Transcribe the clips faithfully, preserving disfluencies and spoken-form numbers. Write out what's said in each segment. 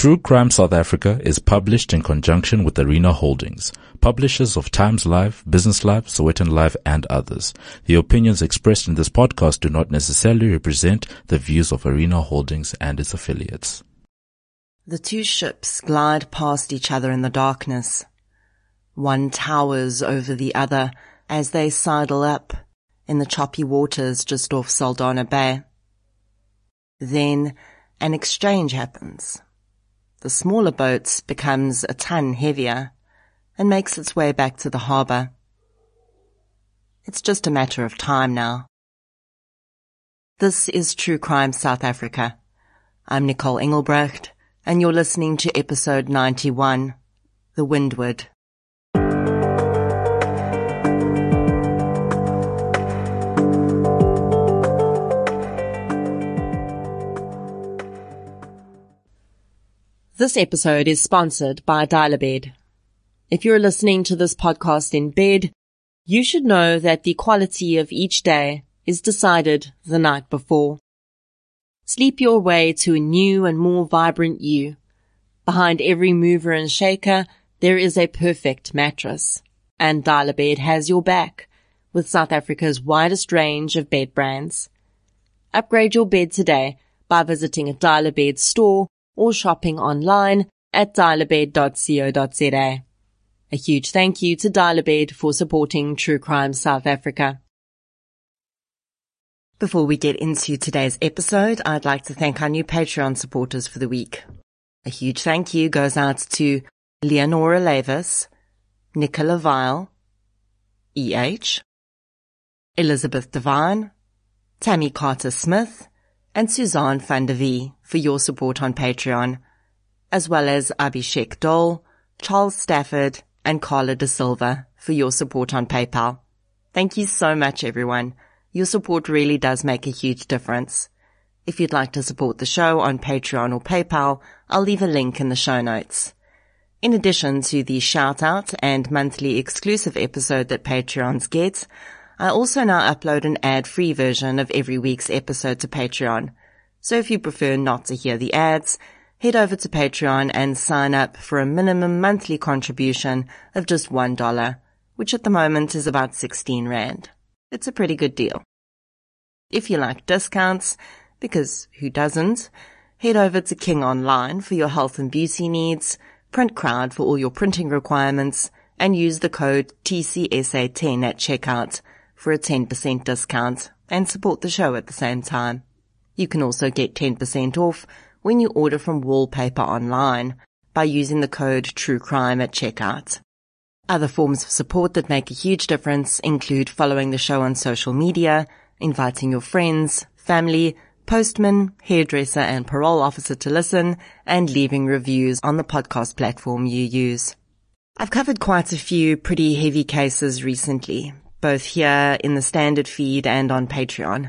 True Crime South Africa is published in conjunction with Arena Holdings, publishers of Times Live, Business Live, Sowetan Live, and others. The opinions expressed in this podcast do not necessarily represent the views of Arena Holdings and its affiliates. The two ships glide past each other in the darkness. One towers over the other as they sidle up in the choppy waters just off Saldanha Bay. Then an exchange happens. The smaller boat becomes a ton heavier and makes its way back to the harbour. It's just a matter of time now. This is True Crime South Africa. I'm Nicole Engelbrecht, and you're listening to episode ninety-one, The Windward. This episode is sponsored by Dial-A-Bed. If you're listening to this podcast in bed, you should know that the quality of each day is decided the night before. Sleep your way to a new and more vibrant you. Behind every mover and shaker, there is a perfect mattress. And Dial-A-Bed has your back with South Africa's widest range of bed brands. Upgrade your bed today by visiting a Dial-A-Bed store or shopping online at dial a bed dot co dot za. A huge thank you to Dial-A-Bed for supporting True Crime South Africa. Before we get into today's episode, I'd like to thank our new Patreon supporters for the week. A huge thank you goes out to Leonora Lavis, Nicola Vile, E H, Elizabeth Devine, Tammy Carter-Smith, and Suzanne van der Vee for your support on Patreon, as well as Abhishek Dole, Charles Stafford, and Carla De Silva for your support on PayPal. Thank you so much, everyone. Your support really does make a huge difference. If you'd like to support the show on Patreon or PayPal, I'll leave a link in the show notes. In addition to the shout-out and monthly exclusive episode that Patreons get, I also now upload an ad-free version of every week's episode to Patreon. So if you prefer not to hear the ads, head over to Patreon and sign up for a minimum monthly contribution of just one dollar, which at the moment is about sixteen rand. It's a pretty good deal. If you like discounts, because who doesn't, head over to King Online for your health and beauty needs, PrintCrowd for all your printing requirements, and use the code T C S A ten at checkout for a ten percent discount and support the show at the same time. You can also get ten percent off when you order from Wallpaper Online by using the code TRUECRIME at checkout. Other forms of support that make a huge difference include following the show on social media, inviting your friends, family, postman, hairdresser, and parole officer to listen, and leaving reviews on the podcast platform you use. I've covered quite a few pretty heavy cases recently, both here in the standard feed and on Patreon.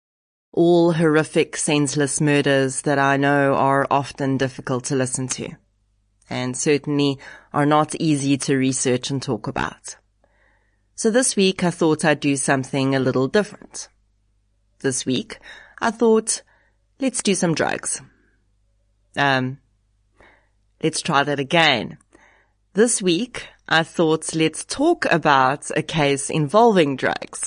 All horrific, senseless murders that I know are often difficult to listen to, and certainly are not easy to research and talk about. So this week I thought I'd do something a little different. This week I thought, let's do some drugs. Um, let's try that again. This week I thought, let's talk about a case involving drugs.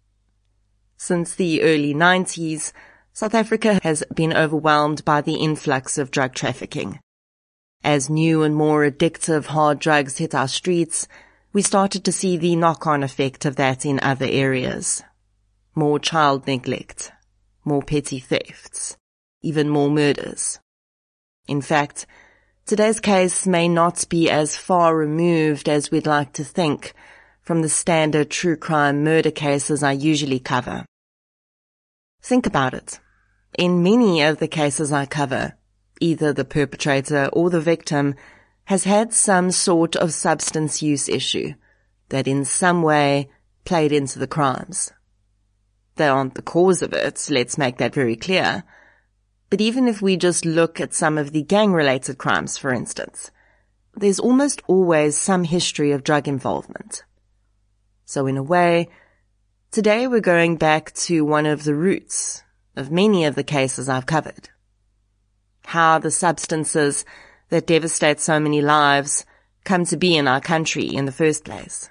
Since the early nineties, South Africa has been overwhelmed by the influx of drug trafficking. As new and more addictive hard drugs hit our streets, we started to see the knock-on effect of that in other areas. More child neglect, more petty thefts, even more murders. In fact, today's case may not be as far removed as we'd like to think from the standard true crime murder cases I usually cover. Think about it. In many of the cases I cover, either the perpetrator or the victim has had some sort of substance use issue that in some way played into the crimes. They aren't the cause of it, let's make that very clear. But even if we just look at some of the gang-related crimes, for instance, there's almost always some history of drug involvement. So in a way, today we're going back to one of the roots of many of the cases I've covered. How the substances that devastate so many lives come to be in our country in the first place.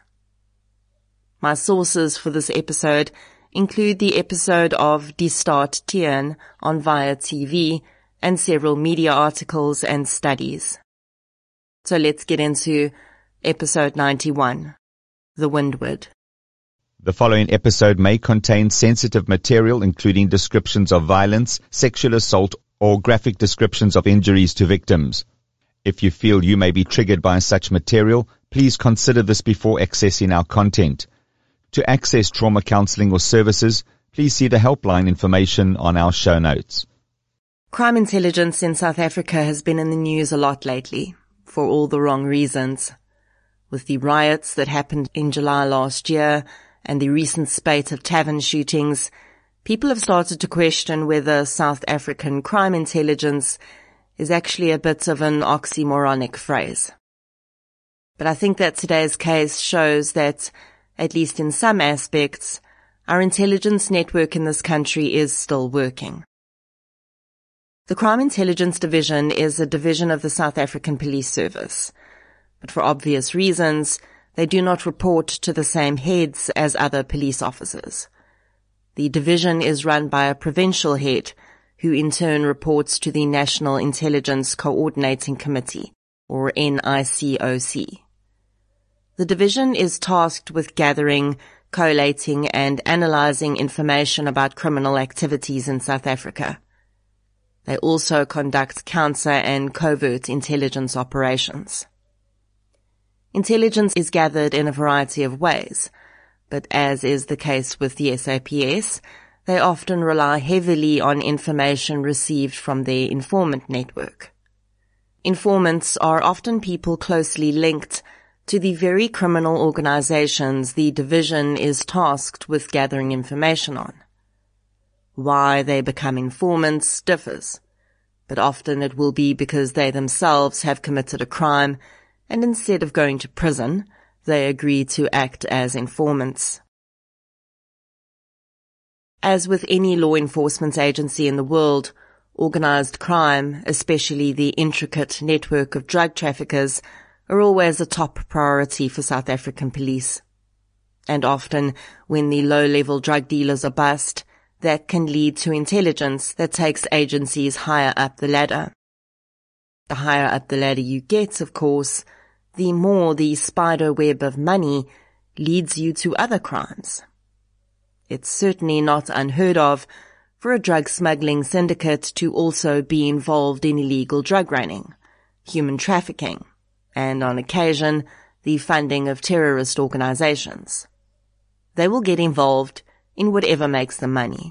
My sources for this episode include the episode of Die Staat Tieren on Via T V and several media articles and studies. So let's get into episode ninety-one, The Windward. The following episode may contain sensitive material including descriptions of violence, sexual assault, or graphic descriptions of injuries to victims. If you feel you may be triggered by such material, please consider this before accessing our content. To access trauma counseling or services, please see the helpline information on our show notes. Crime intelligence in South Africa has been in the news a lot lately, for all the wrong reasons. With the riots that happened in July last year and the recent spate of tavern shootings, people have started to question whether South African crime intelligence is actually a bit of an oxymoronic phrase. But I think that today's case shows that, at least in some aspects, our intelligence network in this country is still working. The Crime Intelligence Division is a division of the South African Police Service, but for obvious reasons, they do not report to the same heads as other police officers. The division is run by a provincial head, who in turn reports to the National Intelligence Coordinating Committee, or N I C O C. The division is tasked with gathering, collating, and analyzing information about criminal activities in South Africa. They also conduct counter and covert intelligence operations. Intelligence is gathered in a variety of ways, but as is the case with the S A P S, they often rely heavily on information received from their informant network. Informants are often people closely linked to the very criminal organizations the division is tasked with gathering information on. Why they become informants differs, but often it will be because they themselves have committed a crime, and instead of going to prison, they agree to act as informants. As with any law enforcement agency in the world, organized crime, especially the intricate network of drug traffickers, are always a top priority for South African police. And often, when the low-level drug dealers are bust, that can lead to intelligence that takes agencies higher up the ladder. The higher up the ladder you get, of course, the more the spider web of money leads you to other crimes. It's certainly not unheard of for a drug smuggling syndicate to also be involved in illegal drug running, human trafficking, and on occasion, the funding of terrorist organizations. They will get involved in whatever makes them money.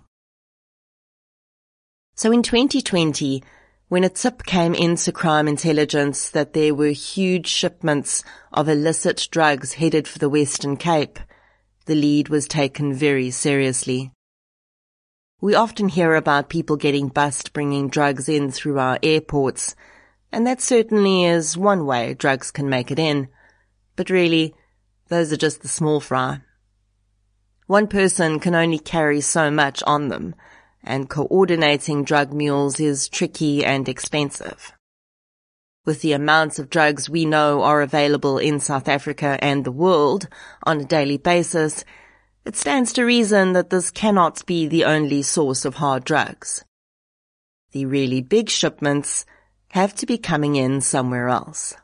So in twenty twenty, when a tip came into crime intelligence that there were huge shipments of illicit drugs headed for the Western Cape, the lead was taken very seriously. We often hear about people getting bust bringing drugs in through our airports, and that certainly is one way drugs can make it in. But really, those are just the small fry. One person can only carry so much on them, and coordinating drug mules is tricky and expensive. With the amounts of drugs we know are available in South Africa and the world on a daily basis, it stands to reason that this cannot be the only source of hard drugs. The really big shipments have to be coming in somewhere else.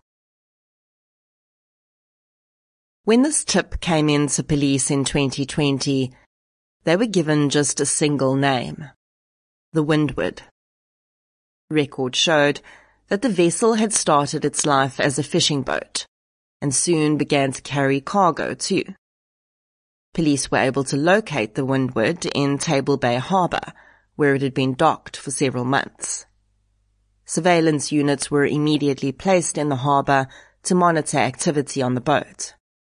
When this tip came into police in twenty twenty, they were given just a single name, the Windward. Records showed that the vessel had started its life as a fishing boat and soon began to carry cargo too. Police were able to locate the Windward in Table Bay Harbour, where it had been docked for several months. Surveillance units were immediately placed in the harbour to monitor activity on the boat.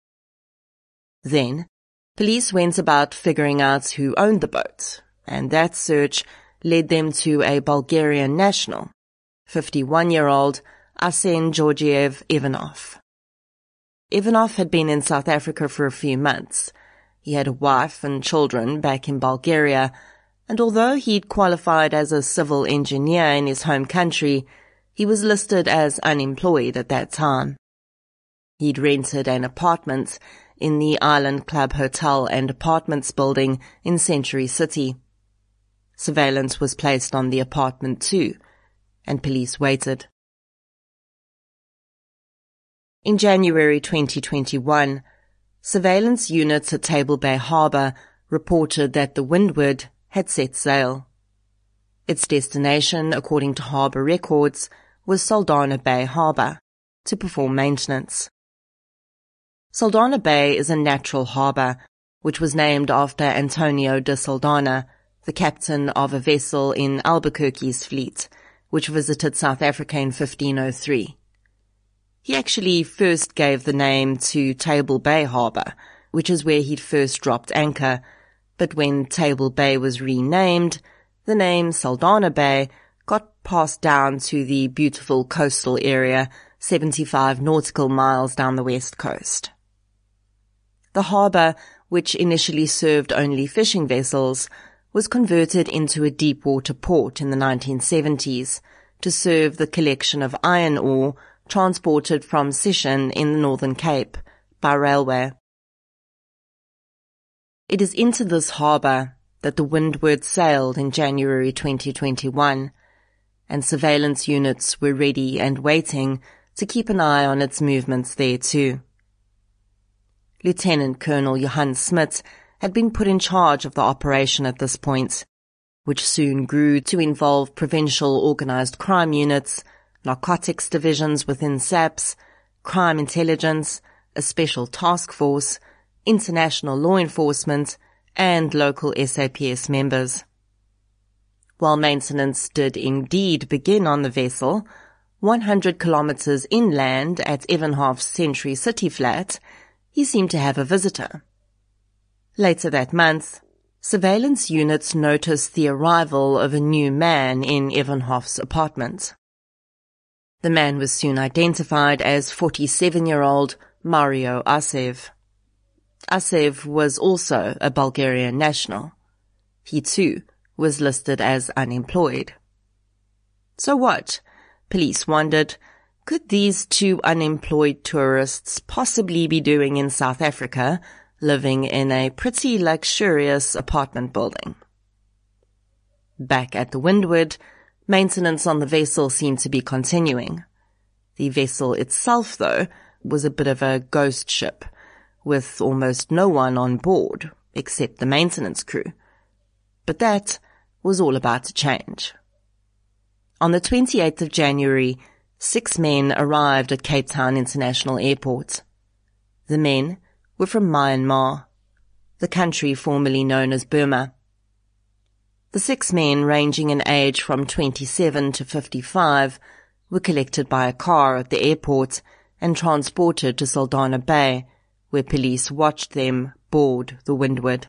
Then, police went about figuring out who owned the boat, and that search led them to a Bulgarian national, fifty-one-year-old Arsen Georgiev Ivanov. Ivanov had been in South Africa for a few months. He had a wife and children back in Bulgaria, and although he'd qualified as a civil engineer in his home country, He was listed as unemployed at that time. He'd rented an apartment in the Island Club Hotel and Apartments building in Century City. Surveillance was placed on the apartment too, and police waited. In January twenty twenty-one, surveillance units at Table Bay Harbour reported that the Windward had set sail. Its destination, according to harbour records, was Saldanha Bay Harbour, to perform maintenance. Saldanha Bay is a natural harbour, which was named after Antonio de Saldanha, the captain of a vessel in Albuquerque's fleet, which visited South Africa in fifteen oh three. He actually first gave the name to Table Bay Harbour, which is where he'd first dropped anchor, but when Table Bay was renamed, the name Saldanha Bay got passed down to the beautiful coastal area seventy-five nautical miles down the west coast. The harbour, which initially served only fishing vessels, was converted into a deep-water port in the nineteen seventies to serve the collection of iron ore transported from Sishen in the Northern Cape by railway. It is into this harbour that the Windward sailed in January twenty twenty-one, and surveillance units were ready and waiting to keep an eye on its movements there too. Lieutenant Colonel Johan Smit had been put in charge of the operation at this point, which soon grew to involve provincial organised crime units, narcotics divisions within S A P S, crime intelligence, a special task force, international law enforcement, and local S A P S members. While maintenance did indeed begin on the vessel, one hundred kilometres inland at Evenhoff's Century City flat, he seemed to have a visitor. Later that month, surveillance units noticed the arrival of a new man in Evenhoff's apartment. The man was soon identified as forty-seven-year-old Mario Asev. Asev was also a Bulgarian national. He too was listed as unemployed. So what? Police wondered, could these two unemployed tourists possibly be doing in South Africa, living in a pretty luxurious apartment building? Back at the Windward, maintenance on the vessel seemed to be continuing. The vessel itself, though, was a bit of a ghost ship, with almost no one on board except the maintenance crew. But that was all about to change. On the twenty-eighth of January, six men arrived at Cape Town International Airport. The men were from Myanmar, the country formerly known as Burma. The six men, ranging in age from twenty-seven to fifty-five, were collected by a car at the airport and transported to Saldanha Bay, where police watched them board the Windward.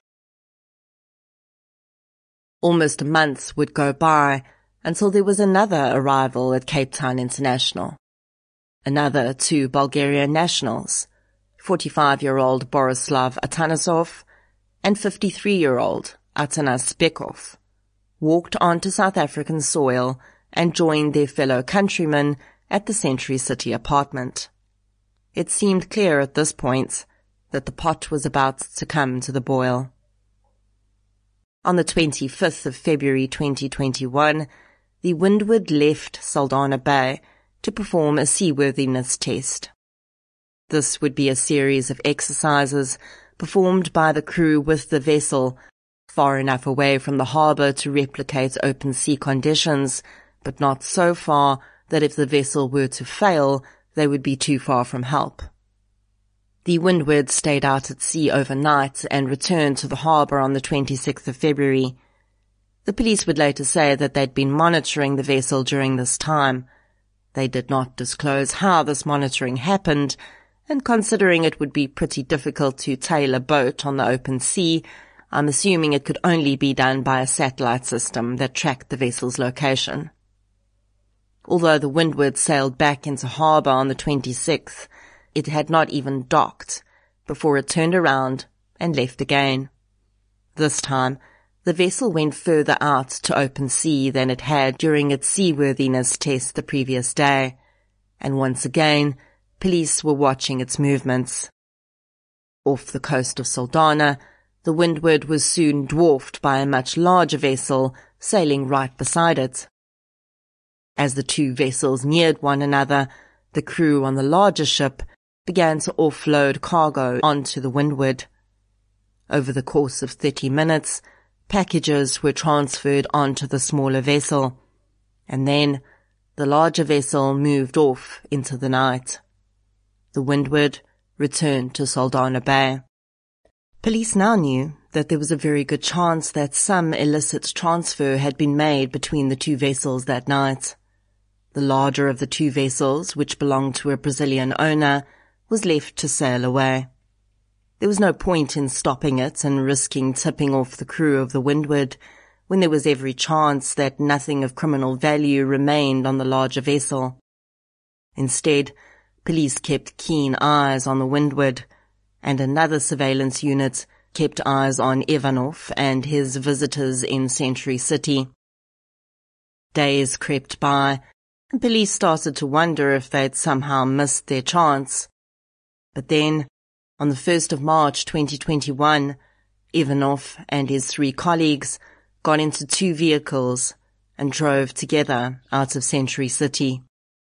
Almost a month would go by until there was another arrival at Cape Town International. Another two Bulgarian nationals, forty-five-year-old Borislav Atanasov and fifty-three-year-old Atanas Bekov, walked onto South African soil and joined their fellow countrymen at the Century City apartment. It seemed clear at this point that the pot was about to come to the boil. On the twenty-fifth of February twenty twenty-one, the Windward left Saldanha Bay to perform a seaworthiness test. This would be a series of exercises performed by the crew with the vessel, far enough away from the harbour to replicate open sea conditions, but not so far that if the vessel were to fail, they would be too far from help. The Windward stayed out at sea overnight and returned to the harbour on the twenty-sixth of February. The police would later say that they'd been monitoring the vessel during this time. They did not disclose how this monitoring happened, and considering it would be pretty difficult to tail a boat on the open sea, I'm assuming it could only be done by a satellite system that tracked the vessel's location. Although the Windward sailed back into harbour on the twenty-sixth, it had not even docked before it turned around and left again. This time, The vessel went further out to open sea than it had during its seaworthiness test the previous day, and once again, police were watching its movements. Off the coast of Saldanha, the Windward was soon dwarfed by a much larger vessel sailing right beside it. As the two vessels neared one another, the crew on the larger ship began to offload cargo onto the Windward. Over the course of thirty minutes, packages were transferred onto the smaller vessel, and then the larger vessel moved off into the night. The Windward returned to Saldanha Bay. Police now knew that there was a very good chance that some illicit transfer had been made between the two vessels that night. The larger of the two vessels, which belonged to a Brazilian owner, was left to sail away. There was no point in stopping it and risking tipping off the crew of the Windward when there was every chance that nothing of criminal value remained on the larger vessel. Instead, police kept keen eyes on the Windward, and another surveillance unit kept eyes on Ivanov and his visitors in Century City. Days crept by, and police started to wonder if they'd somehow missed their chance. But then, on the first of March twenty twenty-one, Ivanov and his three colleagues got into two vehicles and drove together out of Century City.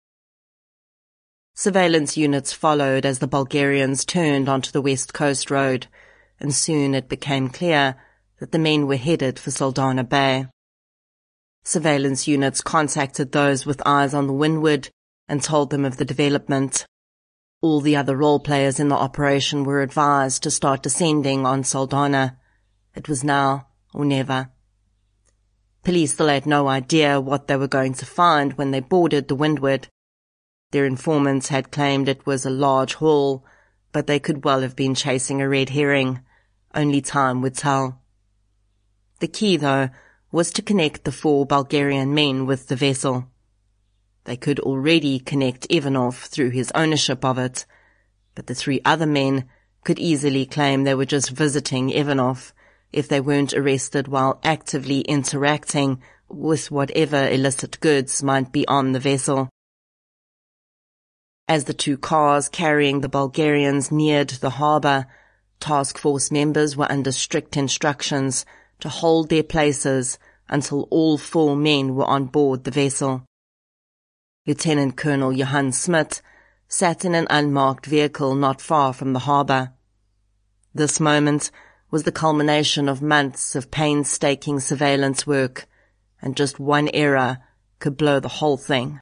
Surveillance units followed as the Bulgarians turned onto the West Coast Road, and soon it became clear that the men were headed for Saldanha Bay. Surveillance units contacted those with eyes on the Windward and told them of the development. All the other role players in the operation were advised to start descending on Saldanha. It was now or never. Police still had no idea what they were going to find when they boarded the Windward. Their informants had claimed it was a large haul, but they could well have been chasing a red herring. Only time would tell. The key, though, was to connect the four Bulgarian men with the vessel. They could already connect Ivanov through his ownership of it, but the three other men could easily claim they were just visiting Ivanov if they weren't arrested while actively interacting with whatever illicit goods might be on the vessel. As the two cars carrying the Bulgarians neared the harbour, task force members were under strict instructions to hold their places until all four men were on board the vessel. Lieutenant Colonel Johan Smit sat in an unmarked vehicle not far from the harbour. This moment was the culmination of months of painstaking surveillance work, and just one error could blow the whole thing.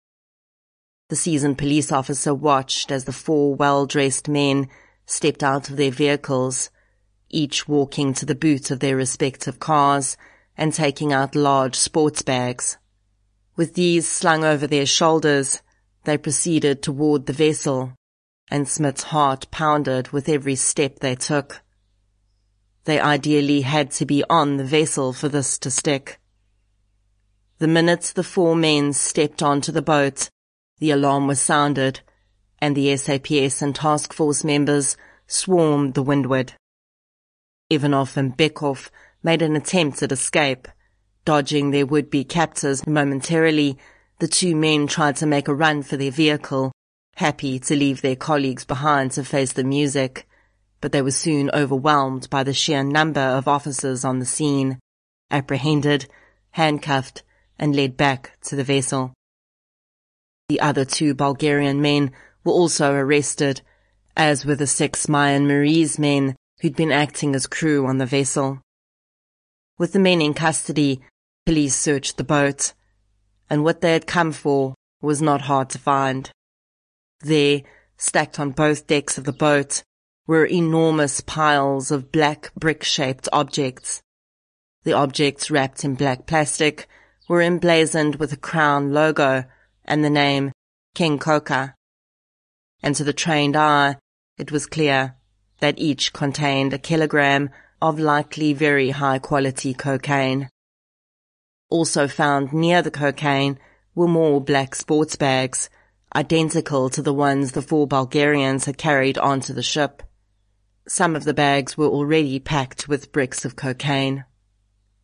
The seasoned police officer watched as the four well-dressed men stepped out of their vehicles, each walking to the boot of their respective cars and taking out large sports bags. With these slung over their shoulders, they proceeded toward the vessel, and Smith's heart pounded with every step they took. They ideally had to be on the vessel for this to stick. The minute the four men stepped onto the boat, the alarm was sounded, and the S A P S and task force members swarmed the Windward. Ivanov and Bekov made an attempt at escape. Dodging their would-be captors momentarily, the two men tried to make a run for their vehicle, happy to leave their colleagues behind to face the music, but they were soon overwhelmed by the sheer number of officers on the scene, apprehended, handcuffed, and led back to the vessel. The other two Bulgarian men were also arrested, as were the six Mayan Marie's men who'd been acting as crew on the vessel. With the men in custody, police searched the boat, and what they had come for was not hard to find. There, stacked on both decks of the boat, were enormous piles of black brick-shaped objects. The objects, wrapped in black plastic, were emblazoned with a crown logo and the name King Coca. And to the trained eye, it was clear that each contained a kilogram of likely very high-quality cocaine. Also found near the cocaine were more black sports bags, identical to the ones the four Bulgarians had carried onto the ship. Some of the bags were already packed with bricks of cocaine.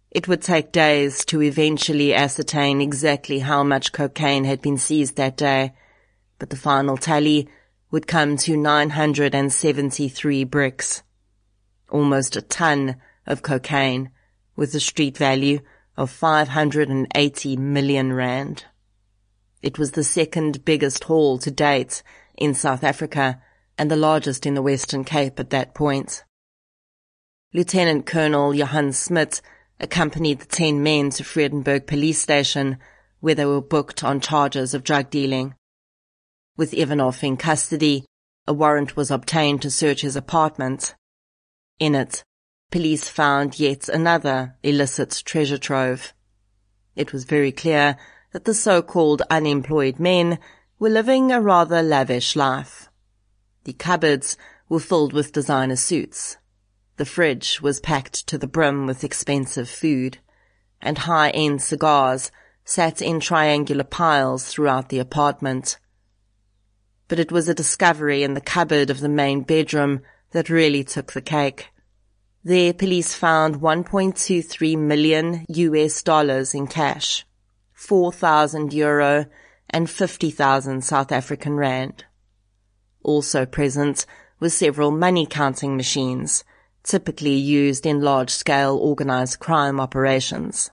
It would take days to eventually ascertain exactly how much cocaine had been seized that day, but the final tally would come to nine hundred seventy-three bricks. Almost a ton of cocaine, with a street value of five hundred eighty million rand. It was the second biggest haul to date in South Africa and the largest in the Western Cape at that point. Lieutenant Colonel Johan Smit accompanied the ten men to Vredenburg police station, where they were booked on charges of drug dealing. With Ivanov in custody, a warrant was obtained to search his apartment. In it, police found yet another illicit treasure trove. It was very clear that the so-called unemployed men were living a rather lavish life. The cupboards were filled with designer suits. The fridge was packed to the brim with expensive food, and high-end cigars sat in triangular piles throughout the apartment. But it was a discovery in the cupboard of the main bedroom that really took the cake. There, police found one point two three million U S dollars in cash, four thousand euro and fifty thousand South African rand. Also present were several money-counting machines, typically used in large-scale organized crime operations.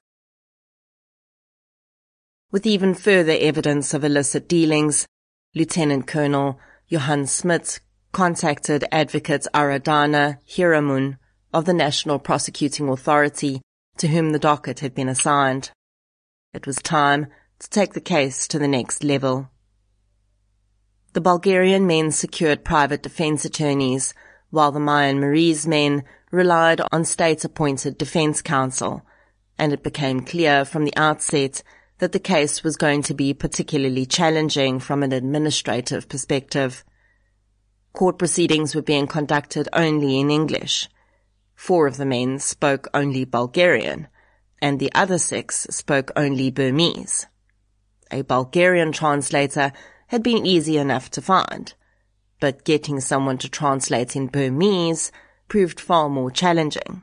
With even further evidence of illicit dealings, Lieutenant Colonel Johan Smit contacted Advocate Aradana Hiramun of the National Prosecuting Authority, to whom the docket had been assigned. It was time to take the case to the next level. The Bulgarian men secured private defense attorneys, while the Myanmarese men relied on state-appointed defense counsel, and it became clear from the outset that the case was going to be particularly challenging from an administrative perspective. Court proceedings were being conducted only in English. Four of the men spoke only Bulgarian, and the other six spoke only Burmese. A Bulgarian translator had been easy enough to find, but getting someone to translate in Burmese proved far more challenging.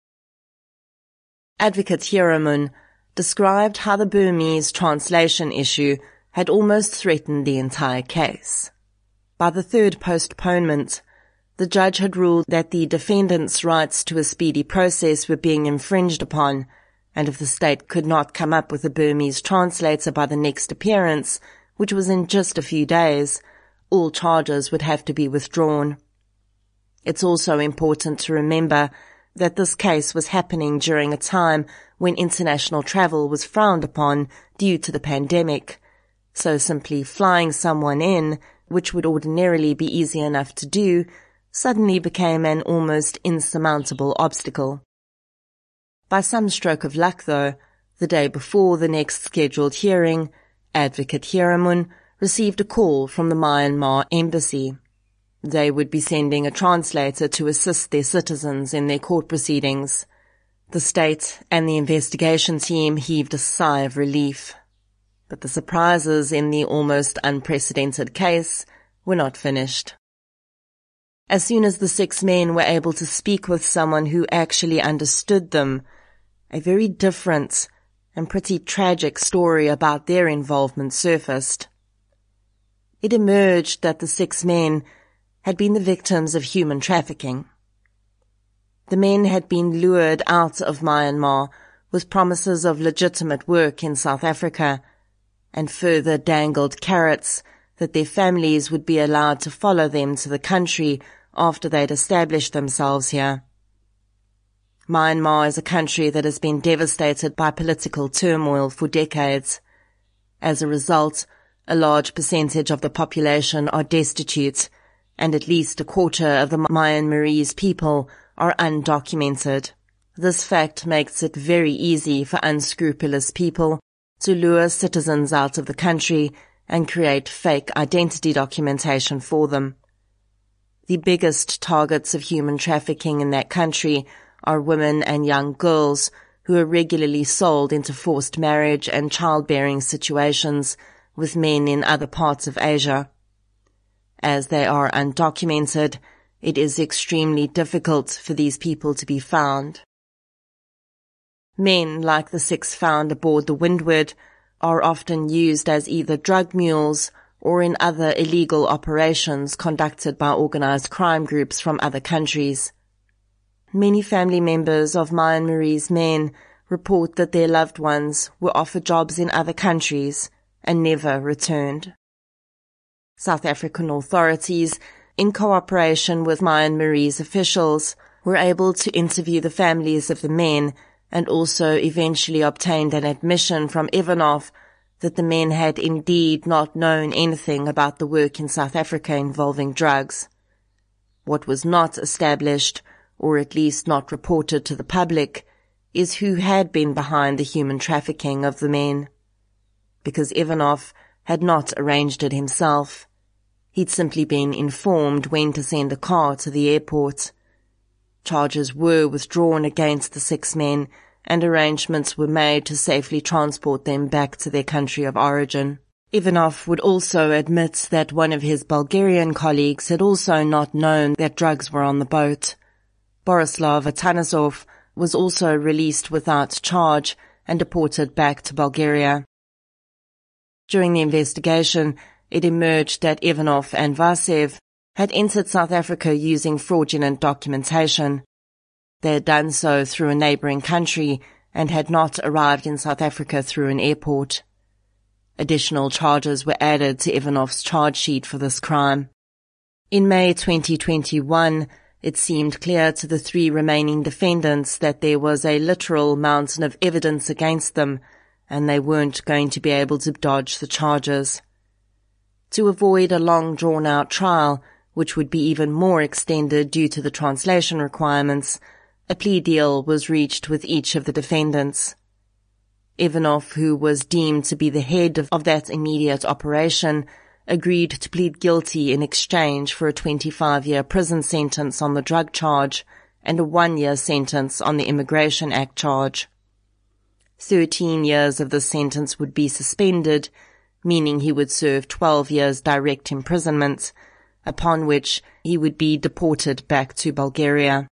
Advocate Hiramun described how the Burmese translation issue had almost threatened the entire case. By the third postponement, the judge had ruled that the defendant's rights to a speedy process were being infringed upon, and if the state could not come up with a Burmese translator by the next appearance, which was in just a few days, all charges would have to be withdrawn. It's also important to remember that this case was happening during a time when international travel was frowned upon due to the pandemic, so simply flying someone in, which would ordinarily be easy enough to do, suddenly became an almost insurmountable obstacle. By some stroke of luck, though, the day before the next scheduled hearing, Advocate Hiramun received a call from the Myanmar embassy. They would be sending a translator to assist their citizens in their court proceedings. The state and the investigation team heaved a sigh of relief. But the surprises in the almost unprecedented case were not finished. As soon as the six men were able to speak with someone who actually understood them, a very different and pretty tragic story about their involvement surfaced. It emerged that the six men had been the victims of human trafficking. The men had been lured out of Myanmar with promises of legitimate work in South Africa, and further dangled carrots that their families would be allowed to follow them to the country after they'd established themselves here. Myanmar is a country that has been devastated by political turmoil for decades. As a result, a large percentage of the population are destitute, and at least a quarter of the Myanmarese people are undocumented. This fact makes it very easy for unscrupulous people to lure citizens out of the country and create fake identity documentation for them. The biggest targets of human trafficking in that country are women and young girls who are regularly sold into forced marriage and childbearing situations with men in other parts of Asia. As they are undocumented, it is extremely difficult for these people to be found. Men like the six found aboard the Windward are often used as either drug mules or in other illegal operations conducted by organized crime groups from other countries. Many family members of Maya and Marie's men report that their loved ones were offered jobs in other countries and never returned. South African authorities, in cooperation with Maya and Marie's officials, were able to interview the families of the men and also eventually obtained an admission from Ivanov that the men had indeed not known anything about the work in South Africa involving drugs. What was not established, or at least not reported to the public, is who had been behind the human trafficking of the men. Because Ivanov had not arranged it himself. He'd simply been informed when to send a car to the airport. Charges were withdrawn against the six men, and arrangements were made to safely transport them back to their country of origin. Ivanov would also admit that one of his Bulgarian colleagues had also not known that drugs were on the boat. Borislav Atanasov was also released without charge and deported back to Bulgaria. During the investigation, it emerged that Ivanov and Vasev had entered South Africa using fraudulent documentation. They had done so through a neighboring country and had not arrived in South Africa through an airport. Additional charges were added to Ivanov's charge sheet for this crime. In May twenty twenty-one, it seemed clear to the three remaining defendants that there was a literal mountain of evidence against them, and they weren't going to be able to dodge the charges. To avoid a long drawn-out trial, which would be even more extended due to the translation requirements, a plea deal was reached with each of the defendants. Ivanov, who was deemed to be the head of, of that immediate operation, agreed to plead guilty in exchange for a twenty-five-year prison sentence on the drug charge and a one-year sentence on the Immigration Act charge. Thirteen years of the sentence would be suspended, meaning he would serve twelve years direct imprisonment, upon which he would be deported back to Bulgaria.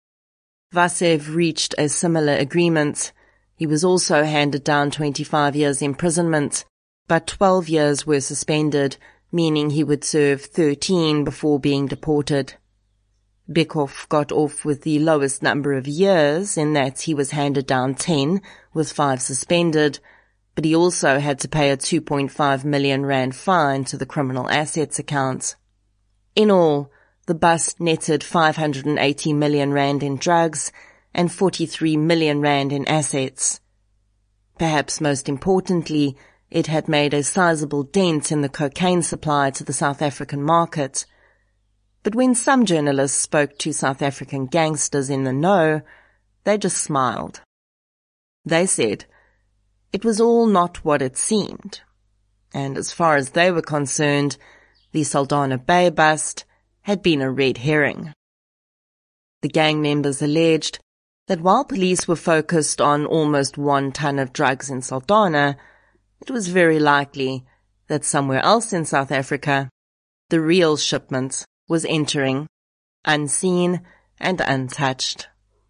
Vasev reached a similar agreement. He was also handed down twenty-five years imprisonment, but twelve years were suspended, meaning he would serve thirteen before being deported. Bekov got off with the lowest number of years in that he was handed down ten, with five suspended, but he also had to pay a two point five million rand fine to the criminal assets account. In all, the bust netted five hundred eighty million rand in drugs and forty-three million rand in assets. Perhaps most importantly, it had made a sizable dent in the cocaine supply to the South African market. But when some journalists spoke to South African gangsters in the know, they just smiled. They said, it was all not what it seemed. And as far as they were concerned, the Saldanha Bay bust had been a red herring. The gang members alleged that while police were focused on almost one ton of drugs in Saldanha, it was very likely that somewhere else in South Africa, the real shipment was entering, unseen and untouched.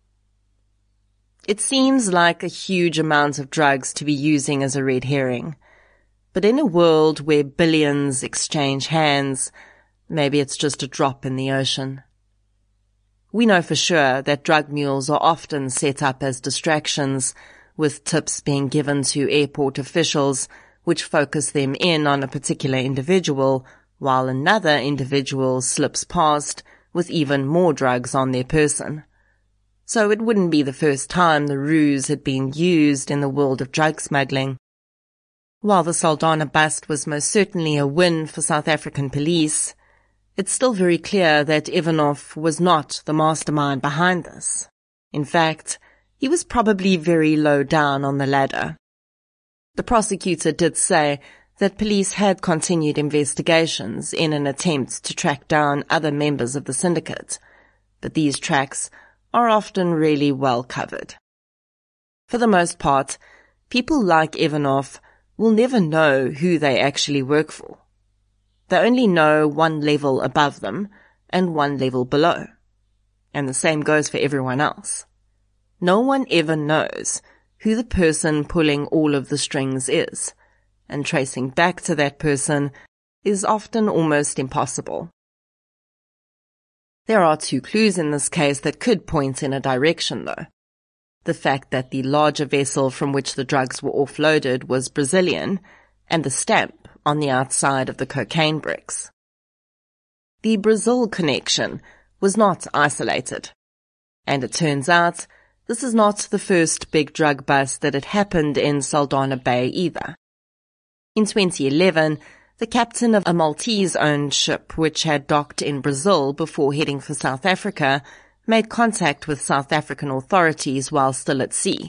It seems like a huge amount of drugs to be using as a red herring, but in a world where billions exchange hands, maybe it's just a drop in the ocean. We know for sure that drug mules are often set up as distractions, with tips being given to airport officials which focus them in on a particular individual, while another individual slips past with even more drugs on their person. So it wouldn't be the first time the ruse had been used in the world of drug smuggling. While the Saldanha bust was most certainly a win for South African police, it's still very clear that Ivanov was not the mastermind behind this. In fact, he was probably very low down on the ladder. The prosecutor did say that police had continued investigations in an attempt to track down other members of the syndicate, but these tracks are often really well covered. For the most part, people like Ivanov will never know who they actually work for. They only know one level above them and one level below. And the same goes for everyone else. No one ever knows who the person pulling all of the strings is, and tracing back to that person is often almost impossible. There are two clues in this case that could point in a direction, though. The fact that the larger vessel from which the drugs were offloaded was Brazilian, and the stamp on the outside of the cocaine bricks. The Brazil connection was not isolated, and it turns out this is not the first big drug bust that had happened in Saldanha Bay either. In twenty eleven, the captain of a Maltese-owned ship which had docked in Brazil before heading for South Africa made contact with South African authorities while still at sea.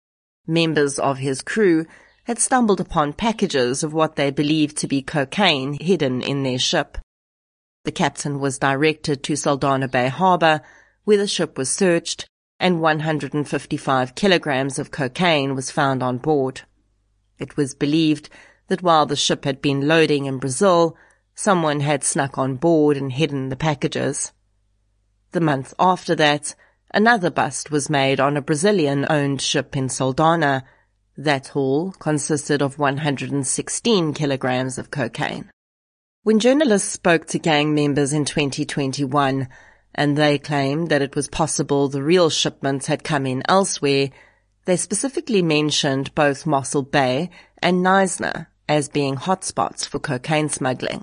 Members of his crew had stumbled upon packages of what they believed to be cocaine hidden in their ship. The captain was directed to Saldanha Bay Harbour, where the ship was searched, and one hundred fifty-five kilograms of cocaine was found on board. It was believed that while the ship had been loading in Brazil, someone had snuck on board and hidden the packages. The month after that, another bust was made on a Brazilian-owned ship in Saldanha. That haul consisted of one hundred sixteen kilograms of cocaine. When journalists spoke to gang members in twenty twenty-one, and they claimed that it was possible the real shipments had come in elsewhere, they specifically mentioned both Mossel Bay and Knysna as being hotspots for cocaine smuggling.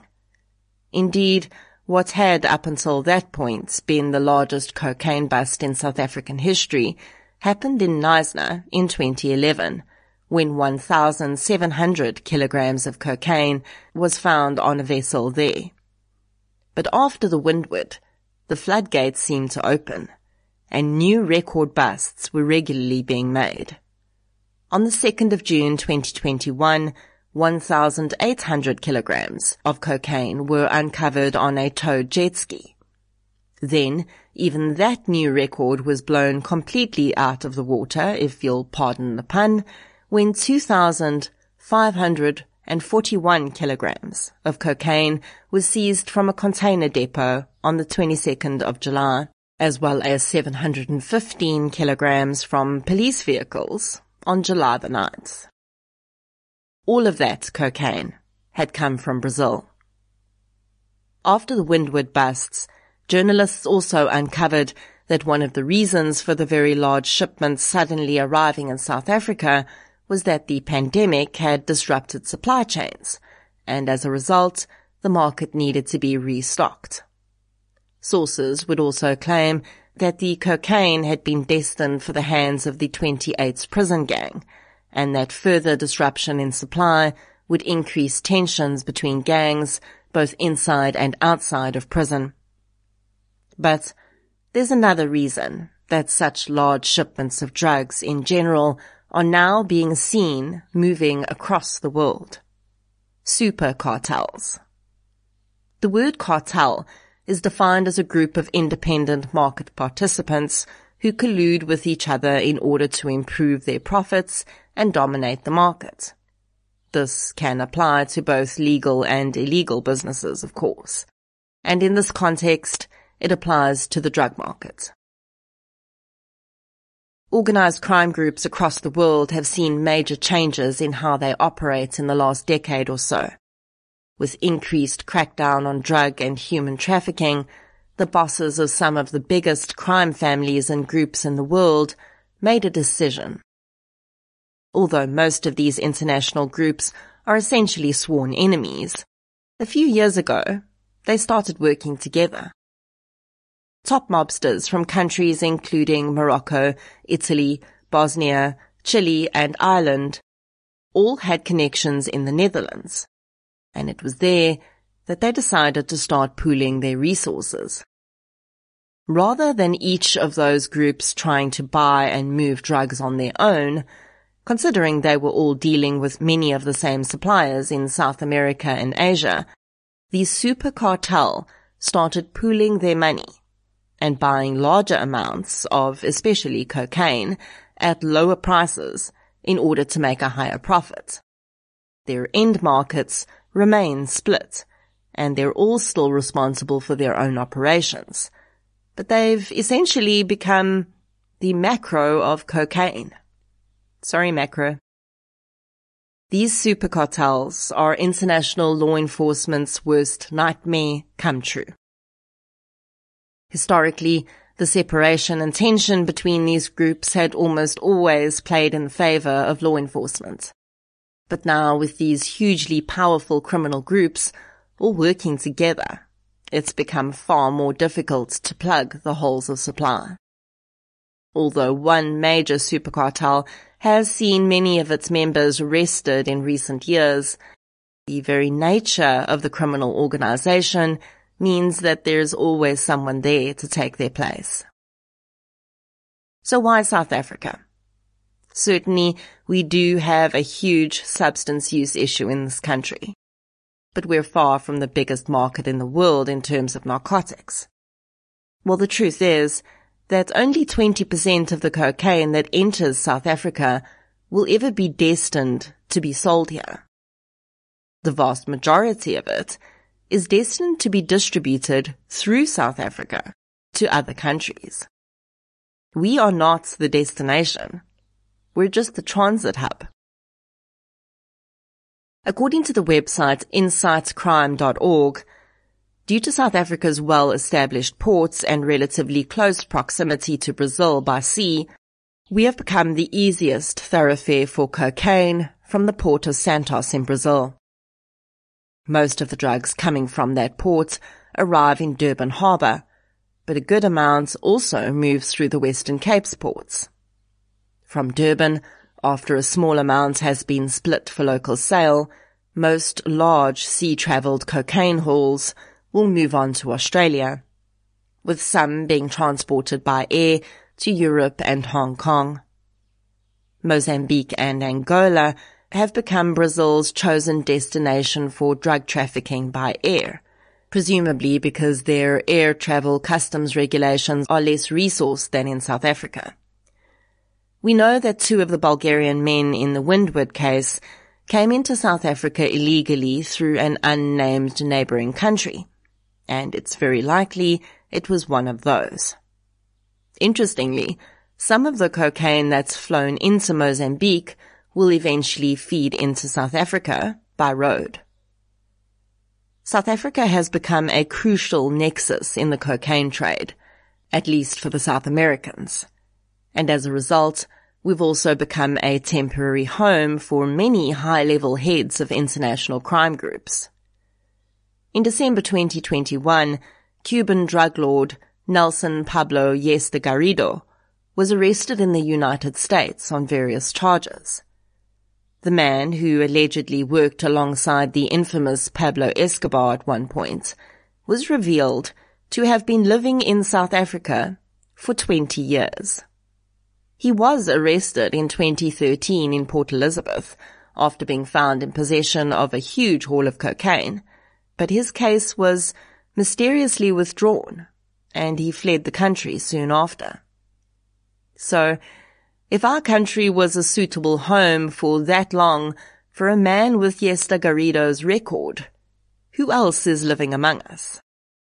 Indeed, what had up until that point been the largest cocaine bust in South African history happened in Knysna in twenty eleven, when one thousand seven hundred kilograms of cocaine was found on a vessel there. But after the Windward, the floodgates seemed to open, and new record busts were regularly being made. On the second of June twenty twenty-one, one thousand eight hundred kilograms of cocaine were uncovered on a towed jet ski. Then, even that new record was blown completely out of the water, if you'll pardon the pun, when two thousand five hundred forty-one kilograms of cocaine was seized from a container depot on the twenty-second of July, as well as seven hundred fifteen kilograms from police vehicles on July the ninth. All of that cocaine had come from Brazil. After the Windward busts, journalists also uncovered that one of the reasons for the very large shipments suddenly arriving in South Africa was that the pandemic had disrupted supply chains, and as a result, the market needed to be restocked. Sources would also claim that the cocaine had been destined for the hands of the twenty-eighth prison gang, and that further disruption in supply would increase tensions between gangs, both inside and outside of prison. But there's another reason that such large shipments of drugs in general are now being seen moving across the world. Super cartels. The word cartel is defined as a group of independent market participants who collude with each other in order to improve their profits and dominate the market. This can apply to both legal and illegal businesses, of course, and in this context, it applies to the drug market. Organized crime groups across the world have seen major changes in how they operate in the last decade or so. With increased crackdown on drug and human trafficking, the bosses of some of the biggest crime families and groups in the world made a decision. Although most of these international groups are essentially sworn enemies, a few years ago, they started working together. Top mobsters from countries including Morocco, Italy, Bosnia, Chile, and Ireland all had connections in the Netherlands, and it was there that they decided to start pooling their resources. Rather than each of those groups trying to buy and move drugs on their own, considering they were all dealing with many of the same suppliers in South America and Asia, the super cartel started pooling their money and buying larger amounts of especially cocaine at lower prices in order to make a higher profit. Their end markets remain split, and they're all still responsible for their own operations, but they've essentially become the macro of cocaine. Sorry, macro. These super cartels are international law enforcement's worst nightmare come true. Historically, the separation and tension between these groups had almost always played in favor of law enforcement. But now, with these hugely powerful criminal groups all working together, it's become far more difficult to plug the holes of supply. Although one major super cartel has seen many of its members arrested in recent years, the very nature of the criminal organization means that there's always someone there to take their place. So why South Africa? Certainly, we do have a huge substance use issue in this country, but we're far from the biggest market in the world in terms of narcotics. Well, the truth is that only twenty percent of the cocaine that enters South Africa will ever be destined to be sold here. The vast majority of it is destined to be distributed through South Africa to other countries. We are not the destination. We're just the transit hub. According to the website insight crime dot org, due to South Africa's well-established ports and relatively close proximity to Brazil by sea, we have become the easiest thoroughfare for cocaine from the port of Santos in Brazil. Most of the drugs coming from that port arrive in Durban Harbour, but a good amount also moves through the Western Cape's ports. From Durban, after a small amount has been split for local sale, most large sea-travelled cocaine hauls will move on to Australia, with some being transported by air to Europe and Hong Kong. Mozambique and Angola have become Brazil's chosen destination for drug trafficking by air, presumably because their air travel customs regulations are less resourced than in South Africa. We know that two of the Bulgarian men in the Windward case came into South Africa illegally through an unnamed neighbouring country, and it's very likely it was one of those. Interestingly, some of the cocaine that's flown into Mozambique will eventually feed into South Africa by road. South Africa has become a crucial nexus in the cocaine trade, at least for the South Americans, and as a result, we've also become a temporary home for many high-level heads of international crime groups. In December twenty twenty-one, Cuban drug lord Nelson Pablo Yesta Garrido was arrested in the United States on various charges. The man, who allegedly worked alongside the infamous Pablo Escobar at one point, was revealed to have been living in South Africa for twenty years. He was arrested in twenty thirteen in Port Elizabeth after being found in possession of a huge haul of cocaine, but his case was mysteriously withdrawn, and he fled the country soon after. So, if our country was a suitable home for that long for a man with Yesta Garrido's record, who else is living among us?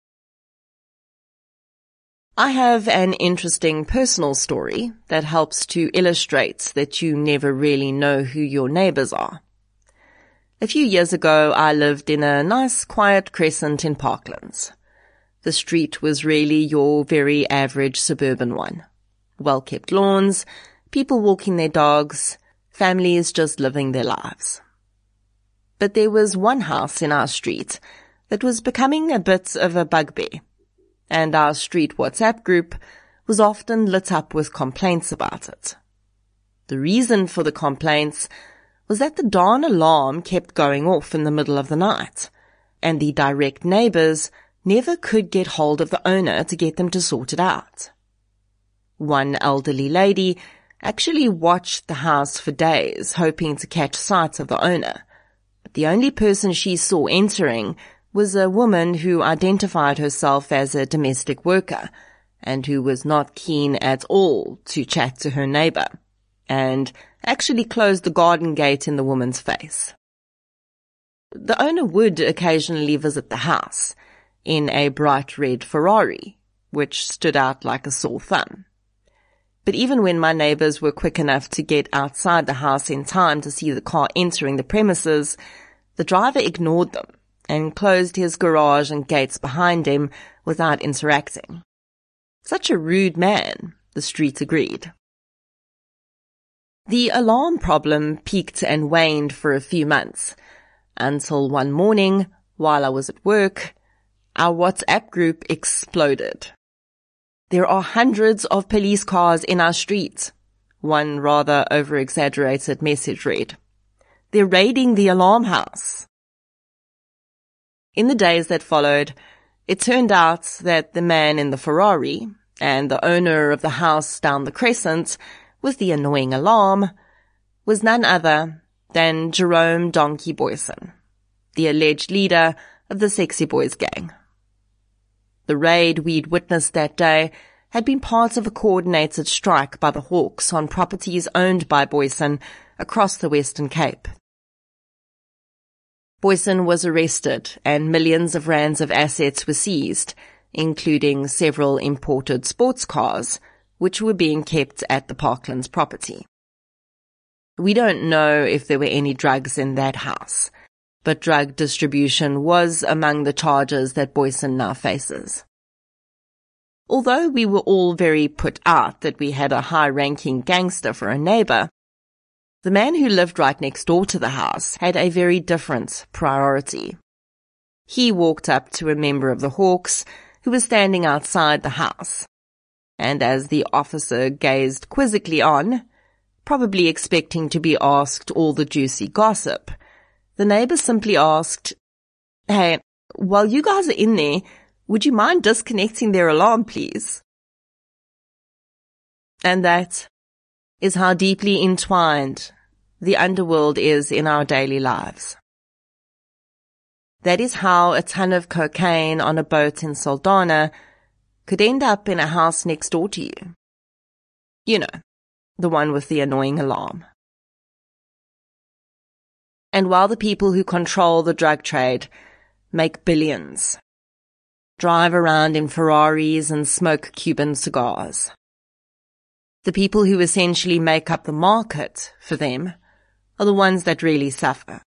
I have an interesting personal story that helps to illustrate that you never really know who your neighbours are. A few years ago, I lived in a nice quiet crescent in Parklands. The street was really your very average suburban one. Well-kept lawns, people walking their dogs, families just living their lives. But there was one house in our street that was becoming a bit of a bugbear, and our street WhatsApp group was often lit up with complaints about it. The reason for the complaints was that the darn alarm kept going off in the middle of the night, and the direct neighbours never could get hold of the owner to get them to sort it out. One elderly lady actually watched the house for days, hoping to catch sight of the owner, but the only person she saw entering was a woman who identified herself as a domestic worker and who was not keen at all to chat to her neighbour, and actually closed the garden gate in the woman's face. The owner would occasionally visit the house in a bright red Ferrari, which stood out like a sore thumb. But even when my neighbors were quick enough to get outside the house in time to see the car entering the premises, the driver ignored them and closed his garage and gates behind him without interacting. Such a rude man, the street agreed. The alarm problem peaked and waned for a few months, until one morning, while I was at work, our WhatsApp group exploded. There are hundreds of police cars in our streets, one rather over-exaggerated message read. They're raiding the alarm house. In the days that followed, it turned out that the man in the Ferrari and the owner of the house down the crescent with the annoying alarm was none other than Jerome Donkey Boyson, the alleged leader of the Sexy Boys gang. The raid we'd witnessed that day had been part of a coordinated strike by the Hawks on properties owned by Boyson across the Western Cape. Boyson was arrested and millions of rands of assets were seized, including several imported sports cars, which were being kept at the Parklands property. We don't know if there were any drugs in that house, but drug distribution was among the charges that Boyson now faces. Although we were all very put out that we had a high-ranking gangster for a neighbor, the man who lived right next door to the house had a very different priority. He walked up to a member of the Hawks who was standing outside the house, and as the officer gazed quizzically on, probably expecting to be asked all the juicy gossip, the neighbor simply asked, "Hey, while you guys are in there, would you mind disconnecting their alarm, please?" And that is how deeply entwined the underworld is in our daily lives. That is how a ton of cocaine on a boat in Saldanha could end up in a house next door to you. You know, the one with the annoying alarm. And while the people who control the drug trade make billions, drive around in Ferraris and smoke Cuban cigars, the people who essentially make up the market for them are the ones that really suffer.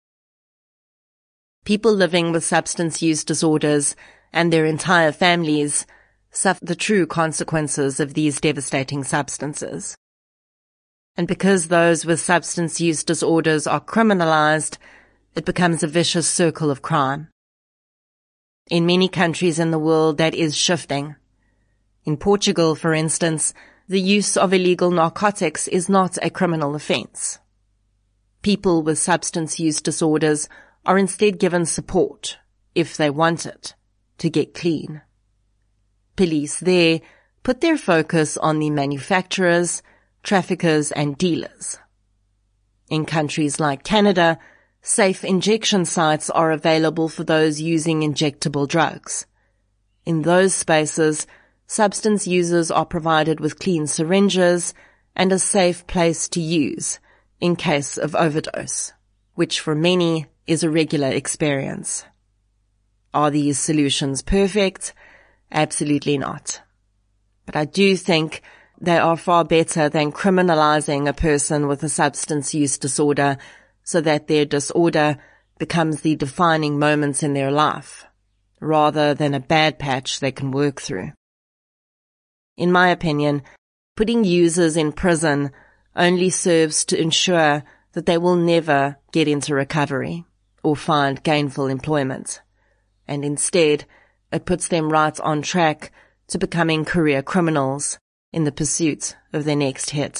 People living with substance use disorders and their entire families suffer the true consequences of these devastating substances. And because those with substance use disorders are criminalized, it becomes a vicious circle of crime. In many countries in the world, that is shifting. In Portugal, for instance, the use of illegal narcotics is not a criminal offense. People with substance use disorders are instead given support, if they want it, to get clean. Police there put their focus on the manufacturers, traffickers and dealers. In countries like Canada, safe injection sites are available for those using injectable drugs. In those spaces, substance users are provided with clean syringes and a safe place to use in case of overdose, which for many is a regular experience. Are these solutions perfect? Absolutely not. But I do think they are far better than criminalizing a person with a substance use disorder so that their disorder becomes the defining moments in their life, rather than a bad patch they can work through. In my opinion, putting users in prison only serves to ensure that they will never get into recovery or find gainful employment, and instead it puts them right on track to becoming career criminals in the pursuit of their next hit.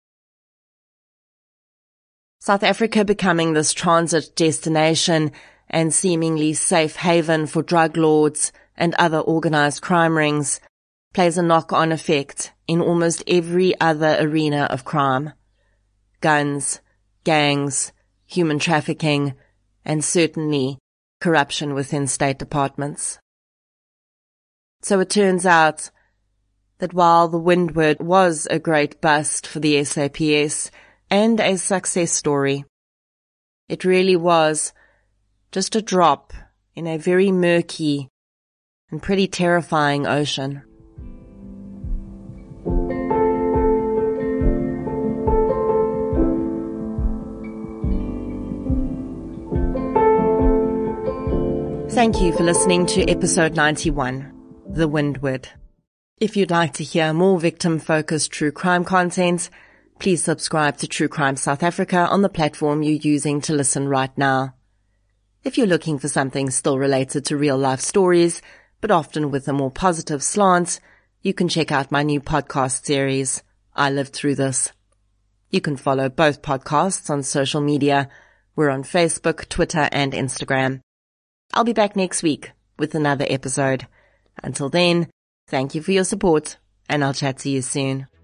South Africa becoming this transit destination and seemingly safe haven for drug lords and other organized crime rings plays a knock-on effect in almost every other arena of crime. Guns, gangs, human trafficking, and certainly corruption within state departments. So it turns out that while the Windward was a great bust for the S A P S and a success story, it really was just a drop in a very murky and pretty terrifying ocean. Thank you for listening to episode ninety-one, The Windward. If you'd like to hear more victim-focused true crime content, please subscribe to True Crime South Africa on the platform you're using to listen right now. If you're looking for something still related to real-life stories, but often with a more positive slant, you can check out my new podcast series, I Lived Through This. You can follow both podcasts on social media. We're on Facebook, Twitter, and Instagram. I'll be back next week with another episode. Until then, thank you for your support, and I'll chat to you soon.